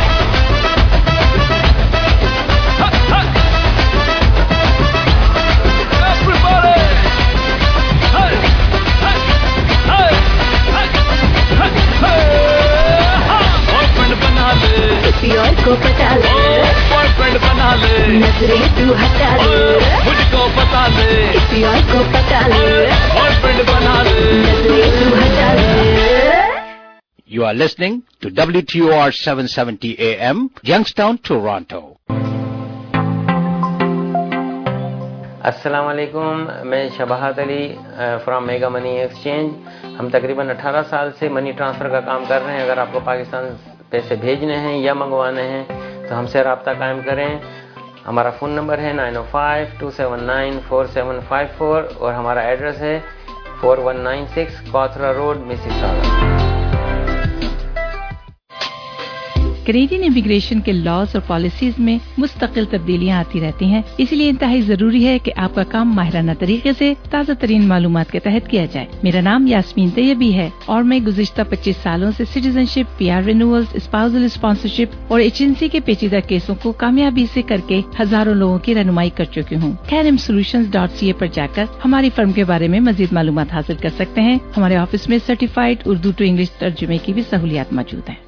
किसी और को पटा ले, बॉयफ्रेंड बना ले, नजरें तू हटा ले, मुझको बता ले, किसी और को पटा ले, बॉयफ्रेंड बना ले, नजरें तू हटा ले। You are listening to W T O R seven seventy A M, Youngstown, Toronto. अस्सलाम वालेकुम, मैं Shabahat Ali from Mega Money Exchange. हम तकरीबन अठारह साल से मनी ट्रांसफ़र का काम कर रहे हैं। अगर आपको पाकिस्तान पैसे भेजने हैं या मंगवाने हैं तो हमसे रब्ता कायम करें। हमारा फ़ोन नंबर है nine O five two seven nine four seven five four और हमारा एड्रेस है four one nine six Cawthra Road, Mississauga. Canadian immigration के लॉज और पॉलिसीज में मुस्तकिल तब्दीलियां आती रहती हैं, इसलिए इंतहाई जरूरी है कि आपका काम माहिराना तरीके से ताज़ा तरीन मालूमात के तहत किया जाए। मेरा नाम यास्मीन तैयबी है और मैं गुज़िश्ता पच्चीस सालों से citizenship, PR renewals, spousal sponsorship और एजेंसी के पेचीदा केसों को कामयाबी से करके हजारों लोगों की रहनुमाई कर चुकी हूँ। Carom solutions dot C A पर जाकर हमारी फर्म के बारे में मजीद मालूमात हासिल कर सकते हैं। हमारे ऑफिस में सर्टिफाइड उर्दू टू इंग्लिश तर्जुमे की भी सहूलियात मौजूद है।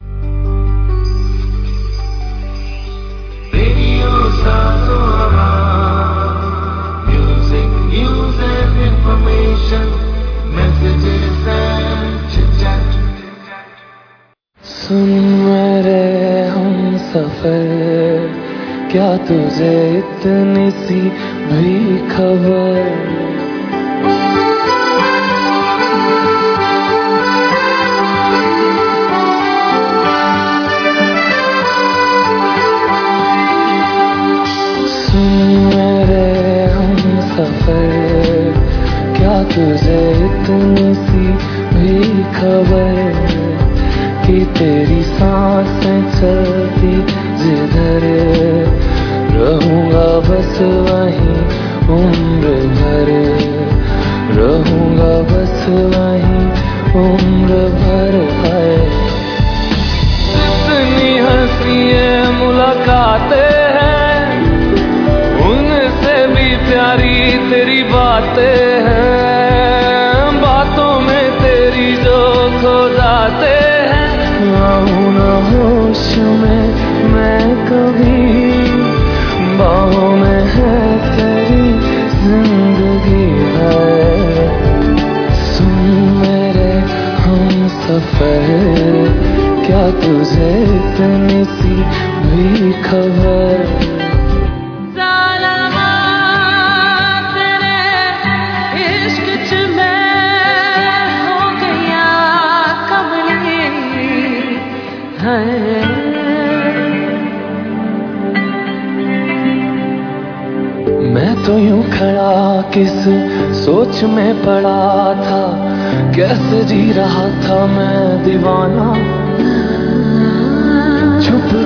Music, news and information, messages and chit-chat. सुन मेरे हम सफर, क्या तुझे इतनी सी भी खबर? सफर, क्या तुझे इतनी सी भी खबर कि तेरी सांसें चलती जिधर, रहूंगा बस वहीं उम्र भर, रहूंगा बस वहीं उम्र भर। है इतनी हंसी मुलाकातें हैं, उनसे भी प्यारी तेरी बातें हैं, बातों में तेरी जो खो जाते हैं। आऊं ना होश में मैं कभी, बाहों में है तेरी जिंदगी है। सुन मेरे हम सफर, क्या तुझे इतनी सी भी खबर? मैं तो यूं खड़ा किस सोच में पड़ा था, कैसे जी रहा था मैं दीवाना।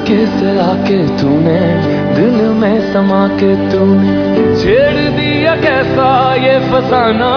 किसे आके तूने दिल में समा के तूने छेड़ दिया कैसा ये फसाना।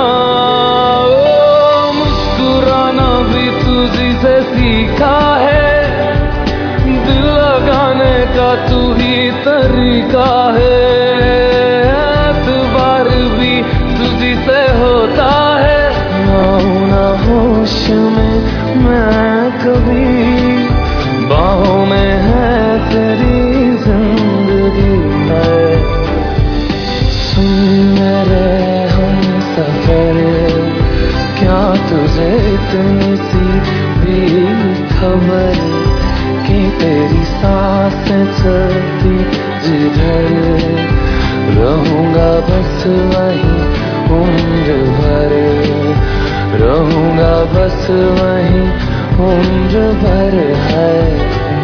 ओ मुस्कुराना भी तुझी से सीखा है, दिल लगाने का तू ही तरीका है। एतबार भी तुझी से होता है, आऊं ना होश में मैं कभी, बाहों में है तेरी जिंदगी है। सुन मेरे हम सफर, क्या तुझे इतनी सी भी खबर कि तेरी सांसें चलती जिधर, रहूंगा बस वहीं उम्र भर, रहूंगा बस वहीं उम्र भर है।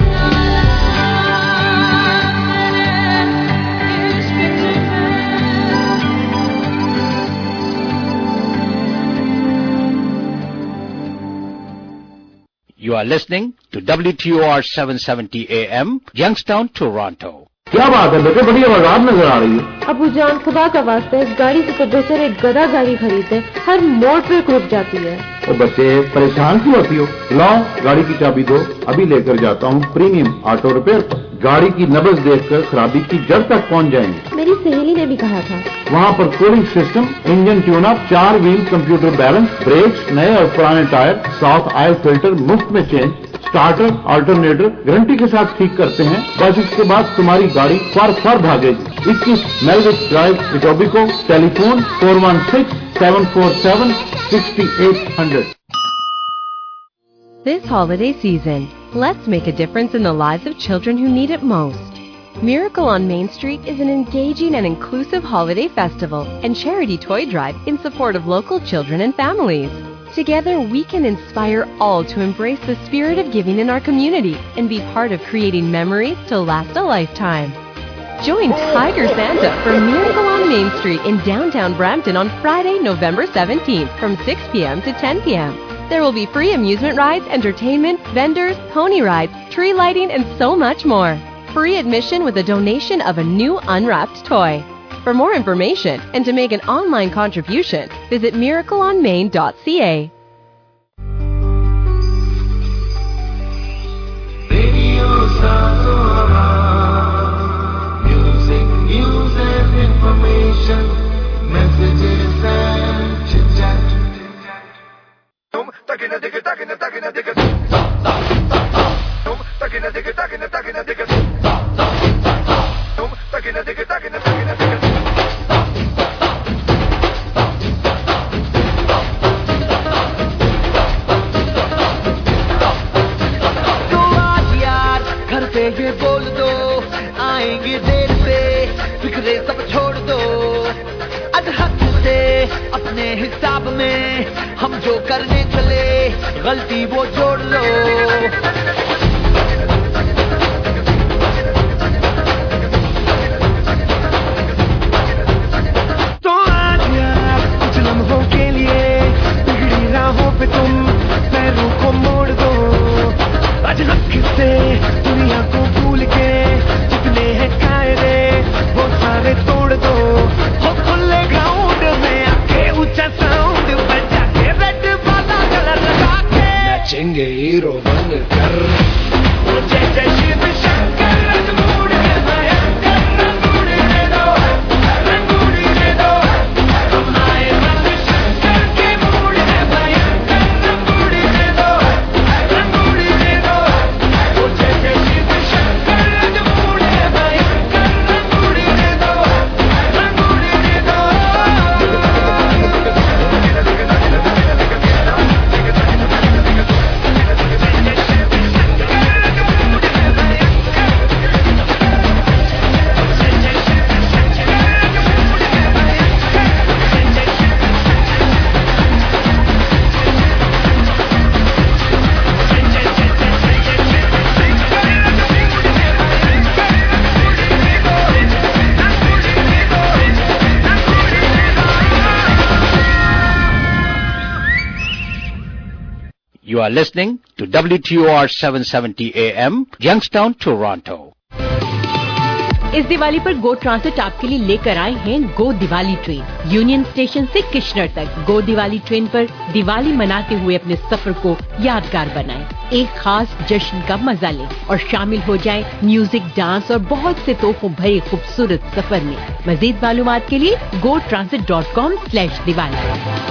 You are listening to W T O R seven seventy A M, Youngstown, Toronto. क्या बात है बेटे, बड़ी आवाज नजर आ रही है। अबू जान खुदा का वास्ता इस गाड़ी से तो बेहतर एक गधा गाड़ी खरीदे, हर मोड़ पे रुक जाती है। तो बच्चे परेशान क्यों होती हो, लाओ गाड़ी की चाबी दो, अभी लेकर जाता हूँ प्रीमियम ऑटो रिपेयर। गाड़ी की नब्ज देखकर खराबी की जड़ तक पहुँच जाएंगे। मेरी सहेली ने भी कहा था। वहाँ पर cooling system, engine tune up, चार व्हील कंप्यूटर बैलेंस, ब्रेक्स, नए और पुराने टायर, साउथ ऑयल फिल्टर मुफ्त में चेंज, स्टार्टर अल्टरनेटर गारंटी के साथ ठीक करते हैं। बस इसके बाद तुम्हारी गाड़ी फर फर भागेगी। इक्कीस Melwich Drive, Etobicoke, telephone four one six seven four seven sixty eight hundred. This holiday season, let's make a difference in the lives of children who need it most. Miracle on Main Street is an engaging and inclusive holiday festival and charity toy drive in support of local children and families. Together, we can inspire all to embrace the spirit of giving in our community and be part of creating memories to last a lifetime. Join Tiger Santa for Miracle on Main Street in downtown Brampton on Friday, November seventeenth from six p.m. to ten p.m. There will be free amusement rides, entertainment, vendors, pony rides, tree lighting, and so much more. Free admission with a donation of a new unwrapped toy. For more information and to make an online contribution, visit miracle on main dot c a. Radio Satora, music, news and information, messages and chit-chat. Takina digga takina takina digga sa sa sa tum takina digga takina takina digga sa sa sa tum takina digga takina takina digga sa तो आज यार घर पे ये बोल दो, आएंगे देर से, फिक्रे सब छोड़ दो। आज हक से अपने हिसाब में हम जो करने चले, गलती वो जोड़ लो। तो आज यार कुछ लम्हों के लिए बिगड़ी राहों पे तुम पैरों को मोड़ दो। आज हक से दुनिया को भूल के जितने हैं कायदे वो सारे तोड़ दो। हो खुले ग्राउंड में आके ऊंचा साउंड बजा के रेड वाला कलर लगा के नाचेंगे हीरो बनकर। You are listening to W T O R seven seventy A M, Youngstown, Toronto. इस दिवाली पर गो ट्रांसिट आपके लिए लेकर आए हैं Go Diwali train. Union Station से किशनर तक गो दिवाली ट्रेन पर दिवाली मनाते हुए अपने सफर को यादगार बनाएं। एक खास जश्न का मजा लें और शामिल हो जाएं म्यूजिक, डांस और बहुत से तोहफों भरे खूबसूरत सफर में। मजीद मालूमात के लिए Go Transit dot com slash Diwali.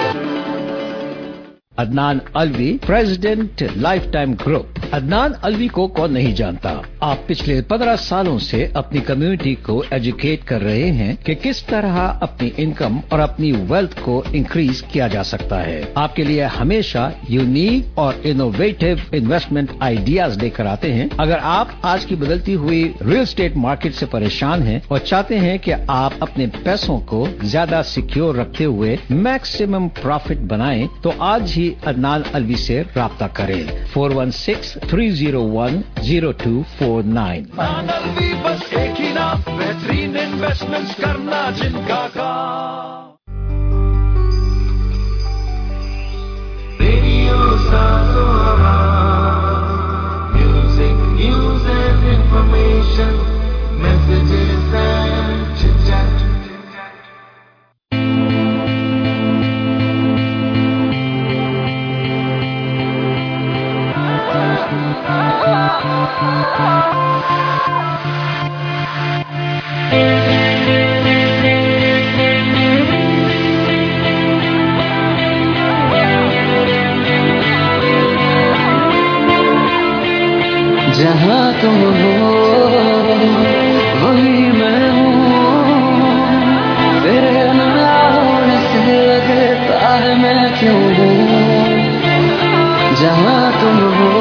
Adnan Alvi, president Life Time group. Adnan Alvi को कौन नहीं जानता। आप पिछले पंद्रह सालों से अपनी कम्युनिटी को एजुकेट कर रहे हैं कि किस तरह अपनी इनकम और अपनी वेल्थ को इंक्रीज किया जा सकता है। आपके लिए हमेशा यूनिक और इनोवेटिव इन्वेस्टमेंट आइडियाज लेकर आते हैं। अगर आप आज की बदलती हुई रियल एस्टेट मार्केट से परेशान हैं और चाहते हैं कि आप अपने पैसों को ज्यादा सिक्योर रखते हुए मैक्सिमम प्रॉफिट बनाएं, तो आज ही अदनान अलवी से राब्ता करें। Four one six three zero one zero two four nine. Alvi बस एक ही नाम, बेहतरीन इन्वेस्टमेंट्स करना जिनका काम। Radio Saso music, news and information, messages and chit-chat. जहाँ तुम हो वही मैं हूँ, तेरे नाम से लगता है मैं क्यों हूँ। जहाँ तुम हो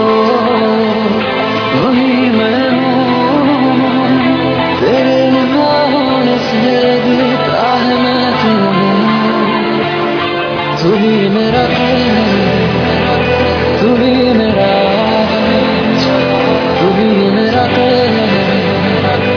वही मैं हूँ, तेरे नाम से लगता है मैं क्यों हूँ। तू ही मेरा है, तू ही मेरा, तू ही मेरा है।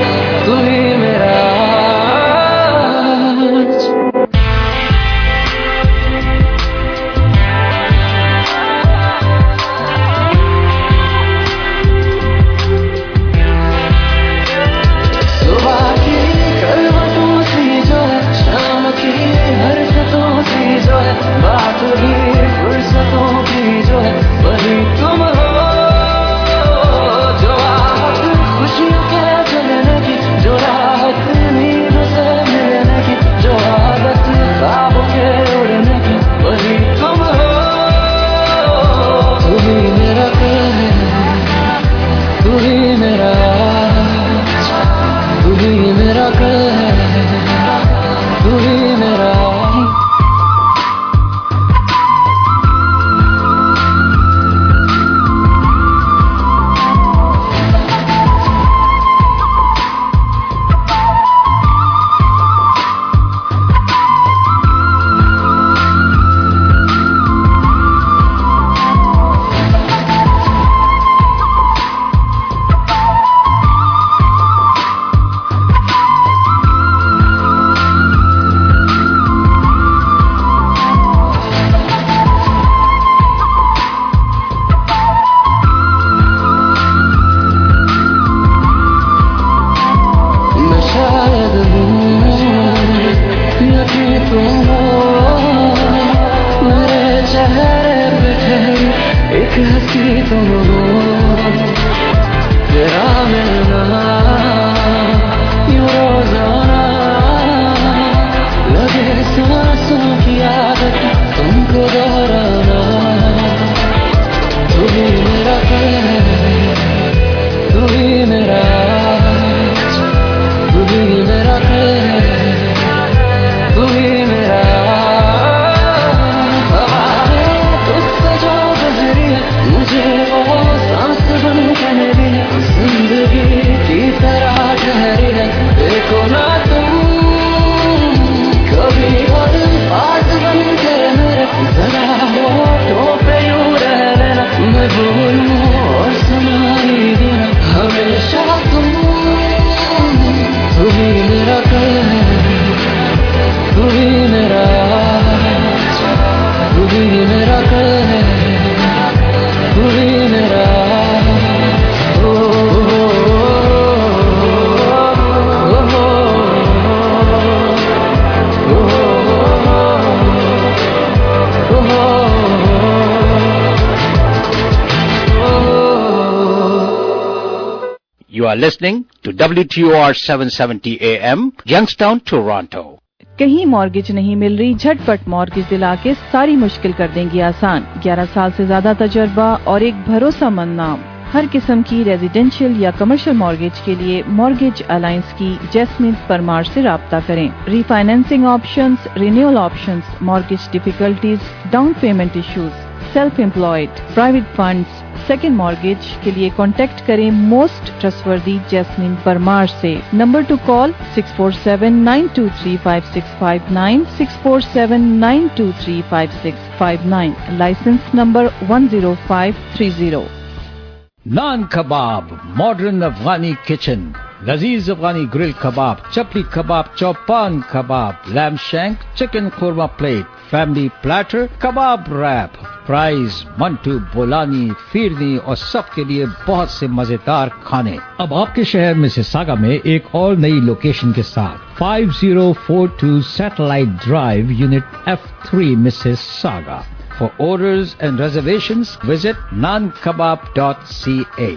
You are listening to W T O R seven seventy A M, Youngstown, Toronto. कहीं मॉर्गेज नहीं मिल रही, झटपट मॉर्गेज दिला के सारी मुश्किल कर देंगी आसान। ग्यारह साल से ज्यादा तजर्बा और एक भरोसामंद नाम। हर किस्म की रेजिडेंशियल या कमर्शियल मॉर्गेज के लिए मॉर्गेज अलायंस की जैस्मिन परमार से राब्ता करें। Refinancing options, renewal options, mortgage difficulties, down payment issues, self employed, private funds, second mortgage के लिए कांटेक्ट करें मोस्ट ट्रस्टवर्दी जैस्मिन परमार से। Number two call six four seven nine two three five six five nine, six four seven nine two three five six five nine, licence number one zero five three zero. Naan kebab, modern अफगानी kitchen, लजीज Afghani grill kebab, chapli kebab, chopan kebab, lamb shank, chicken korma plate, family platter, kebab wrap, fries, mantu, bolani, phirni और सबके लिए बहुत से मजेदार खाने। अब आपके शहर मिसिसागा में एक और नई लोकेशन के साथ five zero four two Satellite Drive, unit F three, Mississauga. For orders and reservations, visit nan kebab dot c a.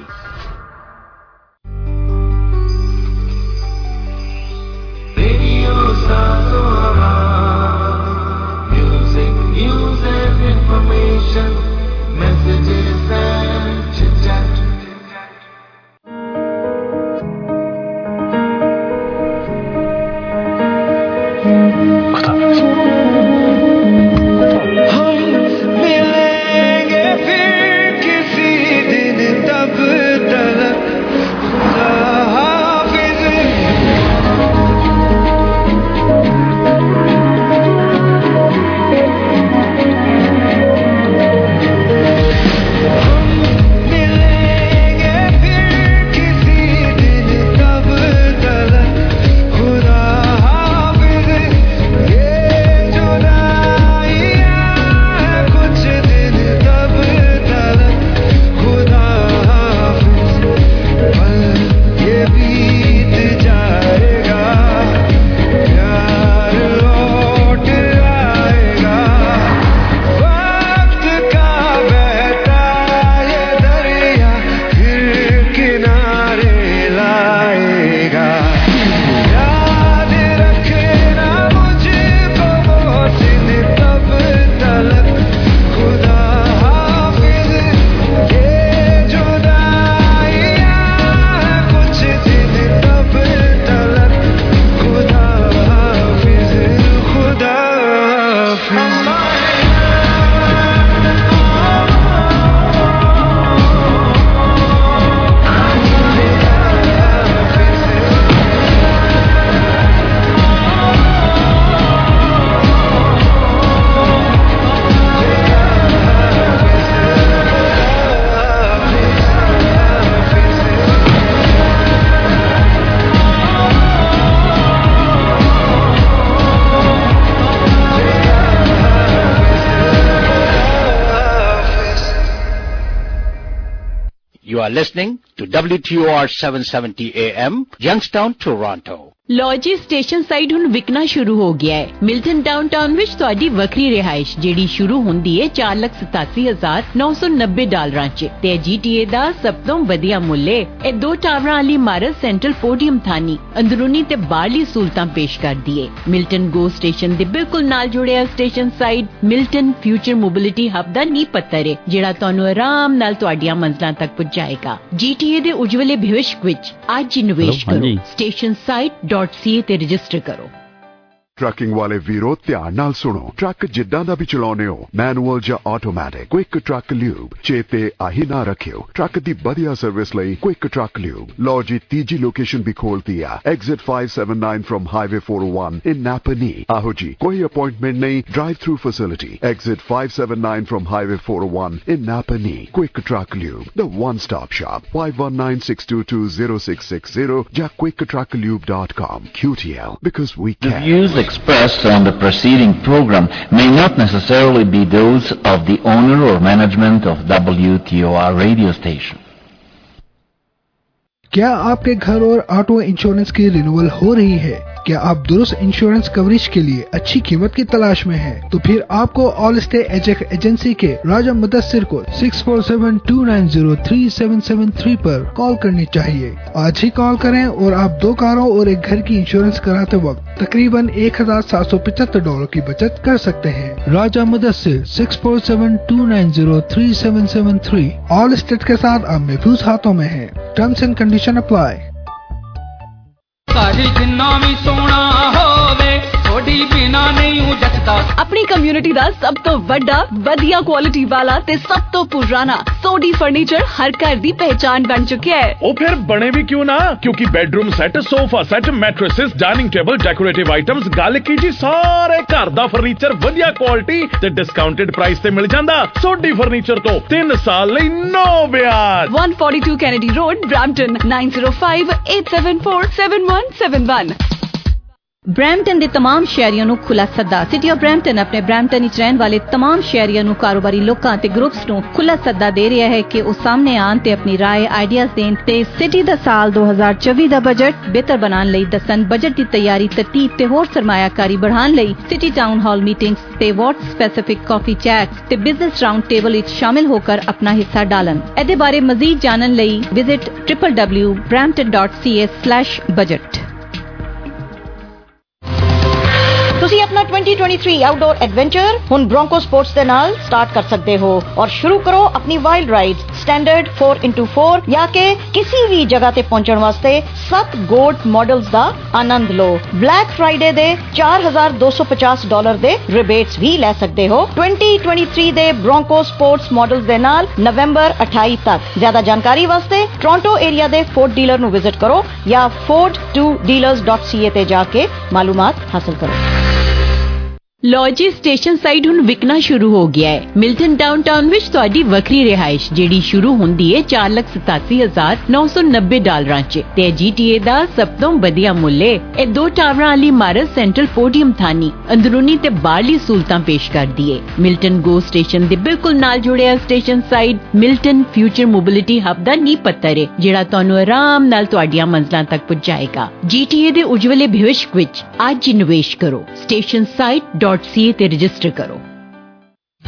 Radio Sasora, music, news and information, messages and chit-chat. You are listening to W T O R seven seventy A M, Youngstown, Toronto. ਲੋ ਜੀ station side ਹੁਣ ਵਿਕਣਾ ਸ਼ੁਰੂ ਹੋ ਗਿਆ ਹੈ। Milton downtown ਵਿੱਚ ਤੁਹਾਡੀ ਵੱਖਰੀ ਰਿਹਾਇਸ਼ ਜਿਹੜੀ ਸ਼ੁਰੂ ਹੁੰਦੀ ਹੈ ਚਾਰ ਲੱਖ ਸਤਾਸੀ ਹਜ਼ਾਰ ਨੌ ਸੌ ਨੱਬੇ ਡਾਲਰਾਂ 'ਚ ਤੇ ਜੀਟੀਏ ਦਾ ਸਭ ਤੋਂ ਵਧੀਆ ਮੁੱਲ ਹੈ। ਇਹ ਦੋ ਟਾਵਰਾਂ ਵਾਲੀ ਇਮਾਰਤ ਸੈਂਟਰਲ ਪੋਡੀਅਮ ਥਾਨੀ ਅੰਦਰੂਨੀ ਤੇ ਬਾਹਰਲੀ ਸਹੂਲਤਾਂ ਪੇਸ਼ ਕਰਦੀ ਹੈ। ਮਿਲਟਨ ਗੋ ਸਟੇਸ਼ਨ ਦੇ ਬਿਲਕੁਲ ਨਾਲ ਜੁੜਿਆ station side Milton future mobility hub ਦਾ ਨੀਂਹ ਪੱਥਰ ਹੈ ਜਿਹੜਾ ਤੁਹਾਨੂੰ ਆਰਾਮ ਨਾਲ ਤੁਹਾਡੀਆਂ ਮੰਜ਼ਲਾਂ ਤੱਕ ਪਹੁੰਚਾਏਗਾ। ਜੀਟੀਏ ਦੇ ਉਜਵਲੇ ਭਵਿੱਖ ਵਿੱਚ ਅੱਜ ਹੀ ਨਿਵੇਸ਼ ਕਰੋ। ਸਟੇਸ਼ਨ ਸਾਈਟ ਡॉट सी ए ਤੇ ਰਜਿਸਟਰ ਕਰੋ। ट्रकिंग वाले वीरो ध्यान नाल सुनो। ट्रक जिद्दां दा भी चलाउने हो, मैनुअल या ऑटोमैटिक, क्विक ट्रक ल्यूब चेते आही ना रखियो। ट्रक दी बढ़िया सर्विस लई क्विक ट्रक ल्यूब। लो जी तीजी लोकेशन भी खोलती है, exit five seven nine from highway four O one in Napanee. आहो जी कोई अपॉइंटमेंट नहीं, drive through facility, exit five seven nine from highway four O one in Napanee. Quick truck lube, the one stop shop, five one nine six two two zero six six zero या quick truck lube dot com. Q T L, because we The can. views expressed on the preceding program may not necessarily be those of the owner or management of W T O R radio station. क्या आपके घर और auto insurance की renewal हो रही है? क्या आप दुरुस्त इंश्योरेंस कवरेज के लिए अच्छी कीमत की तलाश में हैं? तो फिर आपको ऑल स्टे एजेक एजेंसी के राजा मुदस्सिर को six four seven two nine zero three seven seven three पर कॉल करनी चाहिए। आज ही कॉल करें और आप दो कारों और एक घर की इंश्योरेंस कराते वक्त तकरीबन एक हजार सात सौ पचहत्तर डॉलर की बचत कर सकते हैं। Raja Mudassir six four seven two nine zero three seven seven three Allstate के साथ आप महफूज हाथों में हैं। Terms and condition apply. सारी जिन्ना भी सोना होवे थोड़ी बिना नहीं हूं जचता। अपनी कम्युनिटी ਦਾ ਸਭ ਤੋਂ ਵੱਡਾ ਵਧੀਆ ਕੁਆਲਿਟੀ ਵਾਲਾ ਤੇ ਸਭ ਤੋਂ ਪੁਰਾਣਾ ਸੋਡੀ ਫਰਨੀਚਰ ਹਰ ਘਰ ਦੀ ਪਹਿਚਾਨ ਬਣ ਚੁੱਕਿਆ ਹੈ। ਉਹ ਫਿਰ ਬਣੇ ਵੀ ਕਿਉਂ ਨਾ, ਕਿਉਂਕਿ bedroom set, sofa set, mattresses, dining table, decorative items, ਗੱਲ ਕੀ ਜੀ ਸਾਰੇ ਘਰ ਦਾ ਫਰਨੀਚਰ ਵਧੀਆ ਕੁਆਲਿਟੀ ਤੇ ਡਿਸਕਾਊਂਟਡ ਪ੍ਰਾਈਸ ਤੇ ਮਿਲ ਜਾਂਦਾ। ਸੋਡੀ ਫਰਨੀਚਰ ਤੋਂ ਤਿੰਨ ਸਾਲ ਲਈ ਨੋ ਵਿਆਜ। one forty-two Kennedy Road, Brampton nine zero five eight seven four seven one seven one। Brampton ਦੇ तमाम ਸ਼ਹਿਰੀਆਂ ਨੂੰ ਖੁੱਲਾ ਸੱਦਾ। ਸਿਟੀ ਆਫ ਬਰੈਂਪਟਨ ਆਪਣੇ ਬਰੈਂਪਟਨ ਵਿੱਚ ਰਹਿਣ ਵਾਲੇ तमाम ਸ਼ਹਿਰੀਆਂ ਨੂੰ ਕਾਰੋਬਾਰੀ ਲੋਕਾਂ ਤੇ ਗਰੁੱਪਸ ਨੂੰ ਖੁੱਲਾ ਸੱਦਾ ਦੇ ਰਿਹਾ ਹੈ ਕਿ ਉਹ ਸਾਹਮਣੇ ਆਉਣ ਤੇ ਆਪਣੀ ਰਾਏ ਆਈਡੀਆਜ਼ ਦੇਣ ਤੇ ਸਿਟੀ ਦਾ ਸਾਲ ਦੋ ਹਜ਼ਾਰ ਚੌਵੀ ਦਾ ਬਜਟ ਬਿਹਤਰ ਬਣਾਉਣ ਲਈ ਦੱਸਣ। ਬਜਟ ਦੀ ਤਿਆਰੀ, ਤਰਤੀਬ ਤੇ ਹੋਰ ਸਰਮਾਇਆਕਾਰੀ बढ़ाਉਣ ਲਈ ਸਿਟੀ ਟਾਊਨ ਹਾਲ ਮੀਟਿੰਗਸ ਤੇ ਵਾਰਡ ਸਪੈਸਿਫਿਕ ਕਾਫੀ ਚੈਟਸ ਤੇ ਬਿਜ਼ਨਸ ਰਾਉਂਡ ਟੇਬਲ ਵਿੱਚ ਸ਼ਾਮਿਲ ਹੋ ਕਰ ਆਪਣਾ ਹਿੱਸਾ ਡਾਲਣ। ਇਹਦੇ ਬਾਰੇ ਮਜ਼ੀਦ ਜਾਣਨ ਲਈ visit w w w dot brampton dot c a slash budget। ਤੁਸੀਂ ਆਪਣਾ twenty twenty-three ਆਊਟਡੋਰ ਐਡਵੈਂਚਰ ਹੁਣ ਬ੍ਰੋਂਕੋ ਸਪੋਰਟਸ ਦੇ ਨਾਲ ਸਟਾਰਟ ਕਰ ਸਕਦੇ ਹੋ ਔਰ ਸ਼ੁਰੂ ਕਰੋ ਆਪਣੀ wild rides standard four into four ਜਾਂ ਕਿ ਕਿਸੇ ਵੀ ਜਗ੍ਹਾ ਤੇ ਪਹੁੰਚਣ ਵਾਸਤੇ ਸੱਤ ਗੋਲਡ ਮਾਡਲਸ ਦਾ ਆਨੰਦ ਲਓ। ਬਲੈਕ ਫਰਾਈਡੇ ਦੇ four thousand two hundred fifty dollar ਦੇ ਰਿਬੇਟਸ ਵੀ ਲੈ ਸਕਦੇ ਹੋ twenty twenty-three ਦੇ ਬ੍ਰੋਂਕੋ ਸਪੋਰਟਸ ਮਾਡਲਸ ਦੇ ਨਾਲ ਨਵੰਬਰ twenty-eight ਤੱਕ। ਜ਼ਿਆਦਾ ਜਾਣਕਾਰੀ ਵਾਸਤੇ ਟੋਰਾਂਟੋ ਏਰੀਆ ਦੇ ਫੋਰਡ ਡੀਲਰ ਨੂੰ ਵਿਜ਼ਿਟ ਕਰੋ ਜਾਂ ford two dealers dot c a ਤੇ ਜਾ ਕੇ ਮਾਲੂਮਾਤ ਹਾਸਲ ਕਰੋ। ਲੌਜੀ ਸਟੇਸ਼ਨ ਸਾਈਡ ਹੁਣ ਵਿਕਣਾ ਸ਼ੁਰੂ ਹੋ ਗਿਆ ਹੈ। ਮਿਲਟਨ ਡਾਊਨਟਾਊਨ ਵਿੱਚ ਤੁਹਾਡੀ ਵੱਖਰੀ ਰਿਹਾਇਸ਼ ਜਿਹੜੀ ਸ਼ੁਰੂ ਹੁੰਦੀ ਹੈ ਚਾਰ ਲੱਖ ਸਤਾਸੀ ਹਜ਼ਾਰ ਨੌ ਸੌ ਨੱਬੇ ਡਾਲਰਾਂ 'ਚ ਤੇ ਜੀਟੀਏ ਦਾ ਸਭ ਤੋਂ ਵਧੀਆ ਮੁੱਲ ਹੈ। ਇਹ ਦੋ ਟਾਵਰਾਂ ਵਾਲੀ ਇਮਾਰਤ ਸੈਂਟਰਲ ਪੋਡੀਅਮ ਥਾਨੀ ਅੰਦਰੂਨੀ ਤੇ ਬਾਹਰਲੀ ਸਹੂਲਤਾਂ ਪੇਸ਼ ਕਰਦੀ ਹੈ। ਮਿਲਟਨ ਗੋ ਸਟੇਸ਼ਨ ਦੇ ਬਿਲਕੁਲ ਨਾਲ ਜੁੜਿਆ station side Milton future mobility hub ਦਾ ਨੀਂਹ ਪੱਥਰ ਹੈ ਜਿਹੜਾ ਤੁਹਾਨੂੰ ਆਰਾਮ ਨਾਲ ਤੁਹਾਡੀਆਂ ਮੰਜ਼ਲਾਂ ਤੱਕ ਪਹੁੰਚਾਏਗਾ। ਜੀਟੀਏ ਦੇ ਉਜਵਲੇ ਭਵਿੱਖ ਵਿੱਚ ਅੱਜ ਨਿਵੇਸ਼ ਕਰੋ। ਸਟੇਸ਼ਨ ਸਾਈਡ C A ਤੇ ਰਜਿਸਟਰ ਕਰੋ।